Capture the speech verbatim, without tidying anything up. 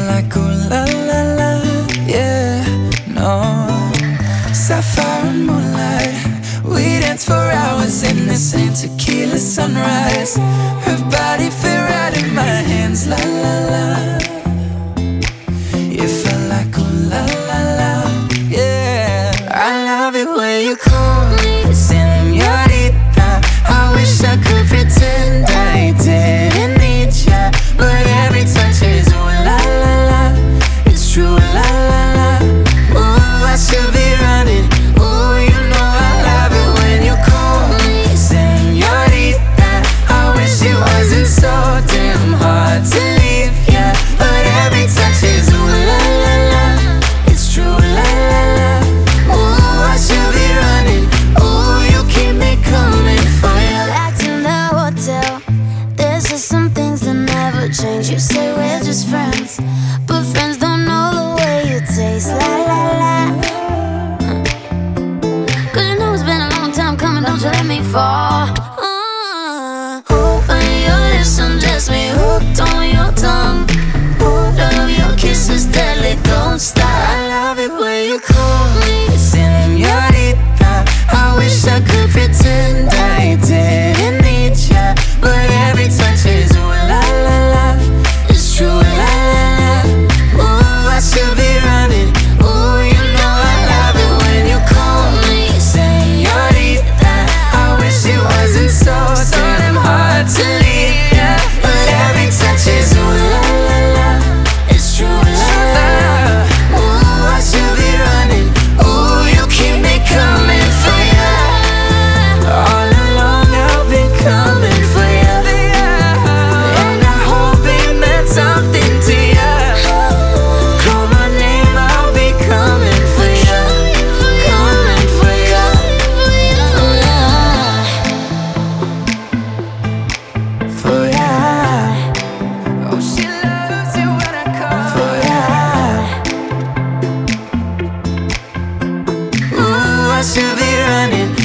like ooh la la la, yeah, no. Sapphire and moonlight, we dance for hours in the same tequila sunrise. Her body fit right in my hands, la la la. You felt like ooh la la la, yeah. I love it when you call me señorita. I wish I could pretend I didn't need ya, but every touch is ooh la la la. It's true, la la la. Ooh, I should be running. Ooh, you know I love it when you call me señorita. I wish it wasn't so damn hard to leave ya, but every touch is ooh la la la. It's true, la la la. Ooh, I should be running. Ooh, you keep me coming for ya. Back to the hotel, there's just some things that never change. You say we're just friends, but friends don't know the way you taste. La la la. Cause you know it's been a long time coming, don't you let me fall. Uh, Open your lips, undress me, hooked on your tongue. Oh, love your kisses, deadly, don't stop. I love it when you call me señorita. I wish I could pretend I didn't need ya, but every touch is ooh la la la. It's true, la la la. Ooh, I should be running. Ooh, you know I love it when you call me señorita. I wish it wasn't so damn hard to leave ya, but every touch is ooh la la la. It's true, la la la. Ooh, I should be running. Ooh, you keep me coming for ya. All along I've been coming for ya, and I hope it meant something to ya. Call my name, I'll be coming for ya, coming for ya, for ya. Oh, she loves it when I call for ya. Ooh, I should be running.